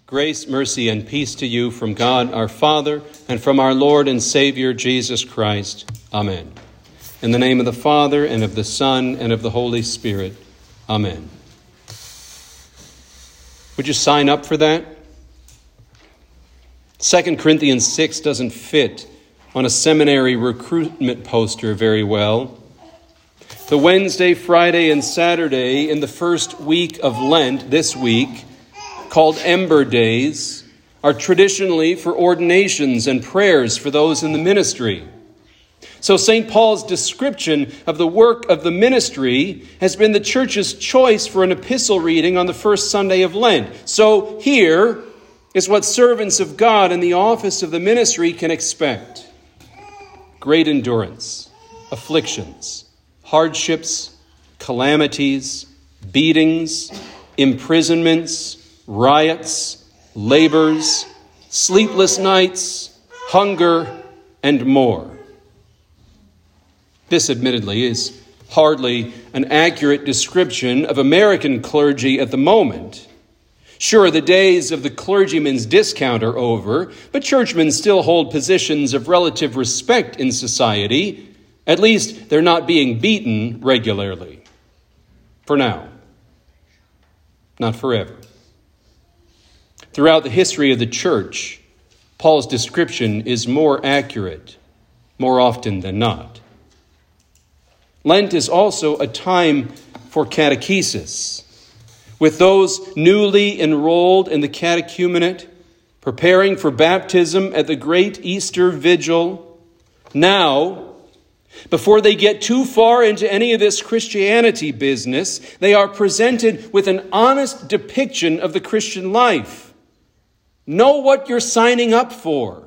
Grace, mercy, and peace to you from God our Father and from our Lord and Savior Jesus Christ. Amen. In the name of the Father, and of the Son, and of the Holy Spirit. Amen. Would you sign up for that? 2 Corinthians 6 doesn't fit on a seminary recruitment poster very well. The Wednesday, Friday, and Saturday in the first week of Lent, this week, called Ember Days, are traditionally for ordinations and prayers for those in the ministry. So St. Paul's description of the work of the ministry has been the church's choice for an epistle reading on the first Sunday of Lent. So here is what servants of God in the office of the ministry can expect. Great endurance, afflictions, hardships, calamities, beatings, imprisonments, riots, labors, sleepless nights, hunger, and more. This, admittedly, is hardly an accurate description of American clergy at the moment. Sure, the days of the clergyman's discount are over, but churchmen still hold positions of relative respect in society. At least they're not being beaten regularly. For now. Not forever. Throughout the history of the church, Paul's description is more accurate, more often than not. Lent is also a time for catechesis, with those newly enrolled in the catechumenate, preparing for baptism at the great Easter vigil. Now, before they get too far into any of this Christianity business, they are presented with an honest depiction of the Christian life. Know what you're signing up for.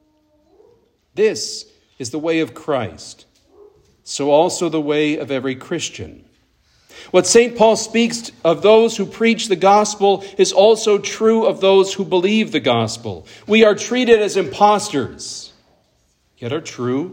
This is the way of Christ, so also the way of every Christian. What St. Paul speaks of those who preach the gospel is also true of those who believe the gospel. We are treated as impostors, yet are true,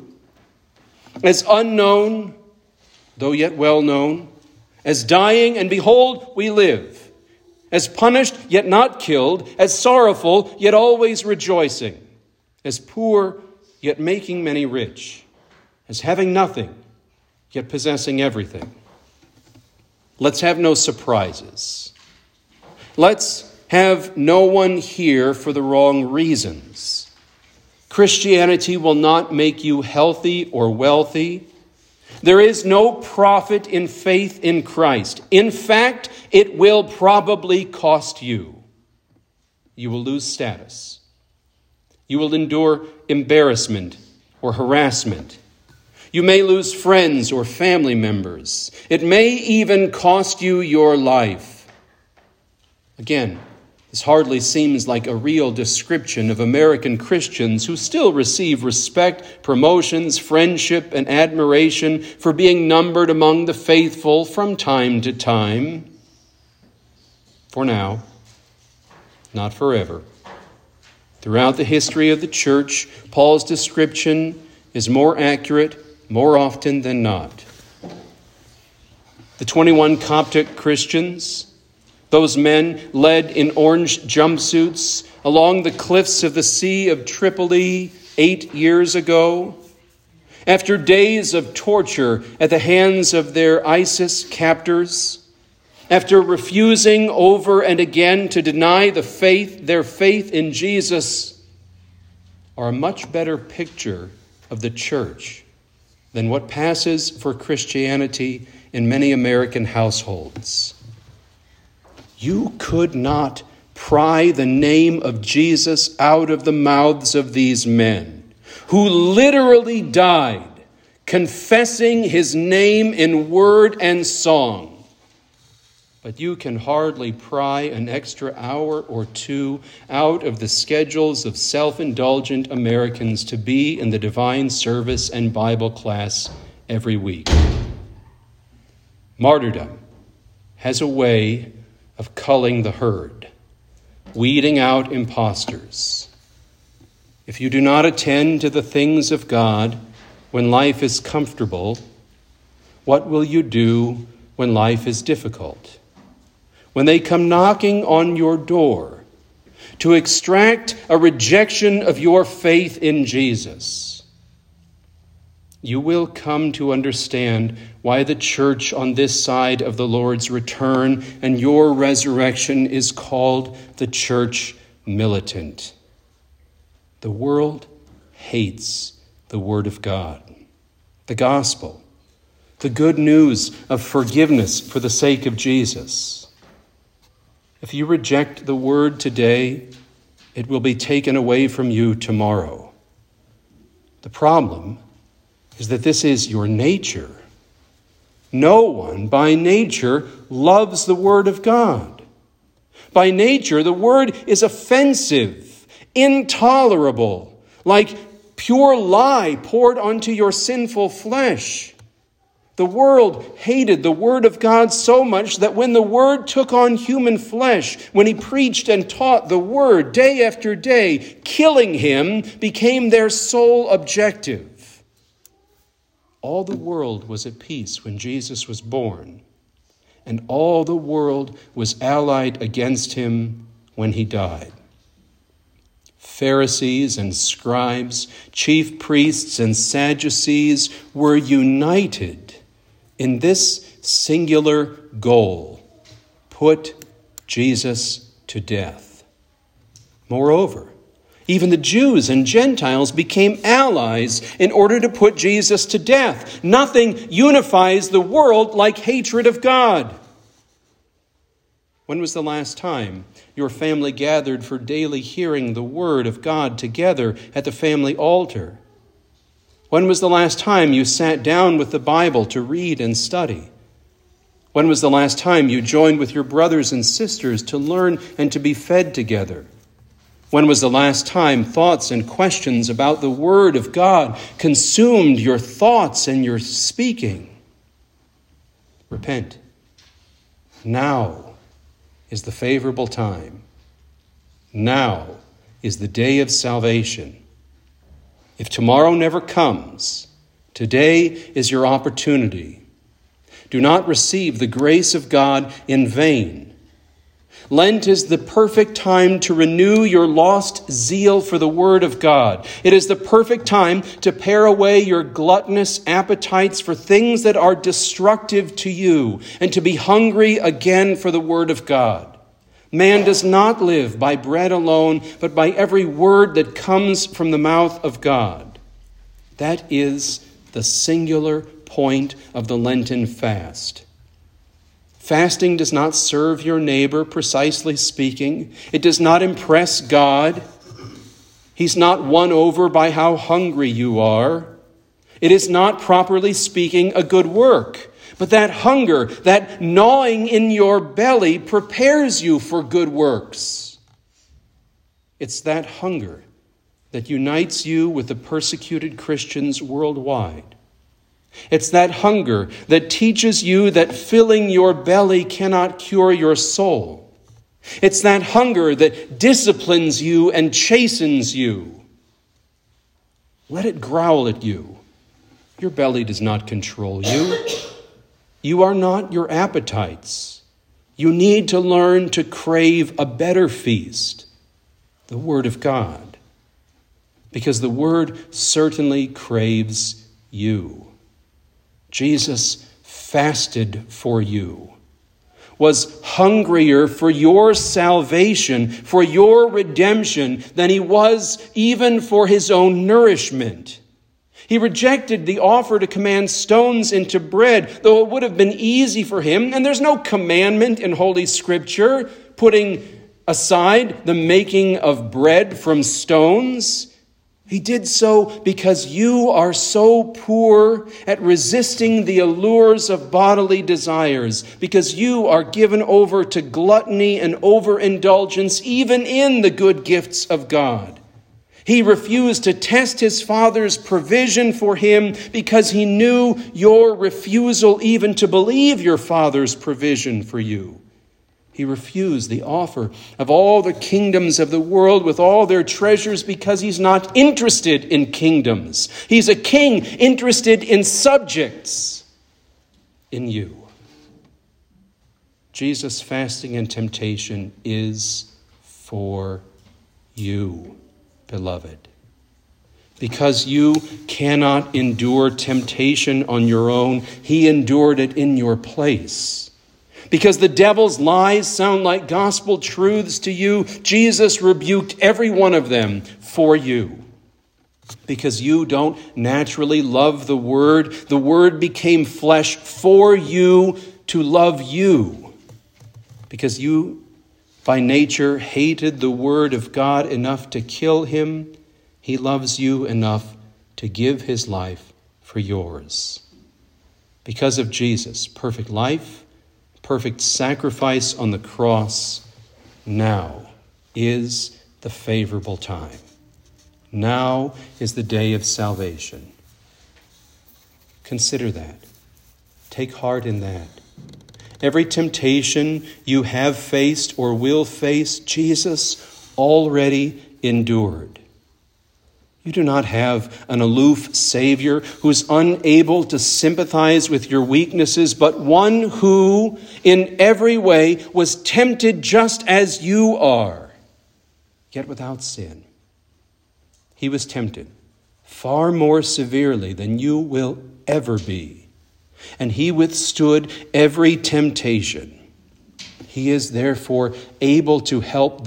as unknown, though yet well known, as dying, and behold, we live, as punished, yet not killed, as sorrowful, yet always rejoicing, as poor, yet making many rich, as having nothing, yet possessing everything. Let's have no surprises. Let's have no one here for the wrong reasons. Christianity will not make you healthy or wealthy. There is no profit in faith in Christ. In fact, it will probably cost you. You will lose status. You will endure embarrassment or harassment. You may lose friends or family members. It may even cost you your life. Again, this hardly seems like a real description of American Christians who still receive respect, promotions, friendship, and admiration for being numbered among the faithful from time to time. For now, not forever. Throughout the history of the church, Paul's description is more accurate more often than not. The 21 Coptic Christians, those men led in orange jumpsuits along the cliffs of the Sea of Tripoli 8 years ago, after days of torture at the hands of their ISIS captors, after refusing over and again to deny their faith in Jesus, are a much better picture of the church than what passes for Christianity in many American households. You could not pry the name of Jesus out of the mouths of these men who literally died confessing his name in word and song. But you can hardly pry an extra hour or two out of the schedules of self-indulgent Americans to be in the divine service and Bible class every week. Martyrdom has a way of culling the herd, weeding out impostors. If you do not attend to the things of God when life is comfortable, what will you do when life is difficult? When they come knocking on your door, to extract a rejection of your faith in Jesus, you will come to understand why the church on this side of the Lord's return and your resurrection is called the church militant. The world hates the word of God, the gospel, the good news of forgiveness for the sake of Jesus. If you reject the word today, it will be taken away from you tomorrow. The problem is that this is your nature. No one by nature loves the word of God. By nature, the word is offensive, intolerable, like pure lie poured onto your sinful flesh. The world hated the word of God so much that when the word took on human flesh, when he preached and taught the word day after day, killing him became their sole objective. All the world was at peace when Jesus was born, and all the world was allied against him when he died. Pharisees and scribes, chief priests and Sadducees were united in this singular goal: put Jesus to death. Moreover, even the Jews and Gentiles became allies in order to put Jesus to death. Nothing unifies the world like hatred of God. When was the last time your family gathered for daily hearing the word of God together at the family altar? When was the last time you sat down with the Bible to read and study? When was the last time you joined with your brothers and sisters to learn and to be fed together? When was the last time thoughts and questions about the Word of God consumed your thoughts and your speaking? Repent. Now is the favorable time. Now is the day of salvation. If tomorrow never comes, today is your opportunity. Do not receive the grace of God in vain. Lent is the perfect time to renew your lost zeal for the word of God. It is the perfect time to pare away your gluttonous appetites for things that are destructive to you and to be hungry again for the word of God. Man does not live by bread alone, but by every word that comes from the mouth of God. That is the singular point of the Lenten fast. Fasting does not serve your neighbor, precisely speaking. It does not impress God. He's not won over by how hungry you are. It is not, properly speaking, a good work. But that hunger, that gnawing in your belly prepares you for good works. It's that hunger that unites you with the persecuted Christians worldwide. It's that hunger that teaches you that filling your belly cannot cure your soul. It's that hunger that disciplines you and chastens you. Let it growl at you. Your belly does not control you. You are not your appetites. You need to learn to crave a better feast, the Word of God, because the Word certainly craves you. Jesus fasted for you, was hungrier for your salvation, for your redemption, than he was even for his own nourishment. He rejected the offer to command stones into bread, though it would have been easy for him. And there's no commandment in Holy Scripture putting aside the making of bread from stones. He did so because you are so poor at resisting the allures of bodily desires, because you are given over to gluttony and overindulgence even in the good gifts of God. He refused to test his Father's provision for him because he knew your refusal even to believe your Father's provision for you. He refused the offer of all the kingdoms of the world with all their treasures because he's not interested in kingdoms. He's a king interested in subjects, in you. Jesus' fasting and temptation is for you, beloved. Because you cannot endure temptation on your own, he endured it in your place. Because the devil's lies sound like gospel truths to you, Jesus rebuked every one of them for you. Because you don't naturally love the Word became flesh for you to love you. Because you, by nature, hated the Word of God enough to kill him, he loves you enough to give his life for yours. Because of Jesus' perfect life, perfect sacrifice on the cross, now is the favorable time. Now is the day of salvation. Consider that. Take heart in that. Every temptation you have faced or will face, Jesus already endured. You do not have an aloof Savior who's unable to sympathize with your weaknesses, but one who, in every way, was tempted just as you are, yet without sin. He was tempted far more severely than you will ever be, and he withstood every temptation. He is therefore able to help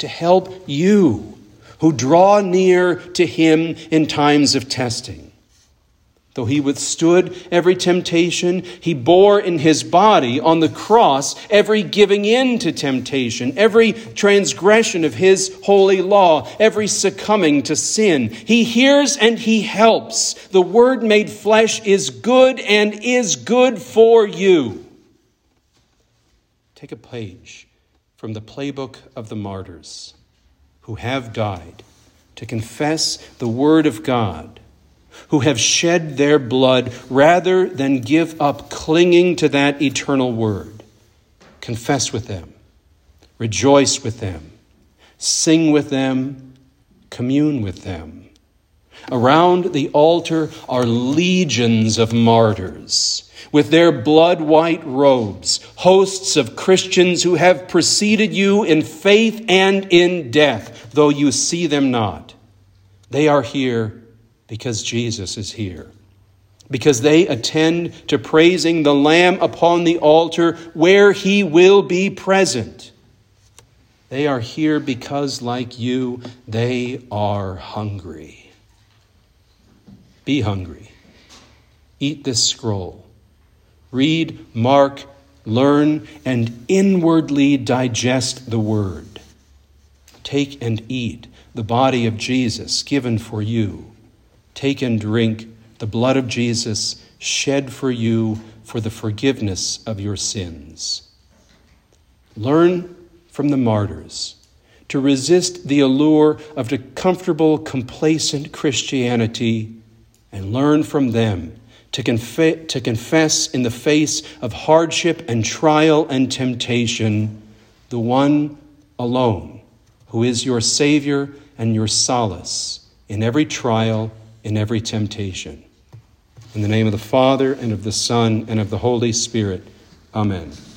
you who draw near to him in times of testing. Though he withstood every temptation, he bore in his body on the cross every giving in to temptation, every transgression of his holy law, every succumbing to sin. He hears and he helps. The Word made flesh is good and is good for you. Take a page from the playbook of the martyrs who have died to confess the Word of God, who have shed their blood rather than give up clinging to that eternal Word. Confess with them, rejoice with them, sing with them, commune with them. Around the altar are legions of martyrs with their blood-white robes, hosts of Christians who have preceded you in faith and in death, though you see them not. They are here because Jesus is here, because they attend to praising the Lamb upon the altar where he will be present. They are here because, like you, they are hungry. Be hungry. Eat this scroll. Read, mark, learn, and inwardly digest the Word. Take and eat the body of Jesus given for you. Take and drink the blood of Jesus shed for you for the forgiveness of your sins. Learn from the martyrs to resist the allure of the comfortable, complacent Christianity, and learn from them to confess in the face of hardship and trial and temptation the one alone who is your Savior and your solace in every trial, in every temptation. In the name of the Father, and of the Son, and of the Holy Spirit. Amen.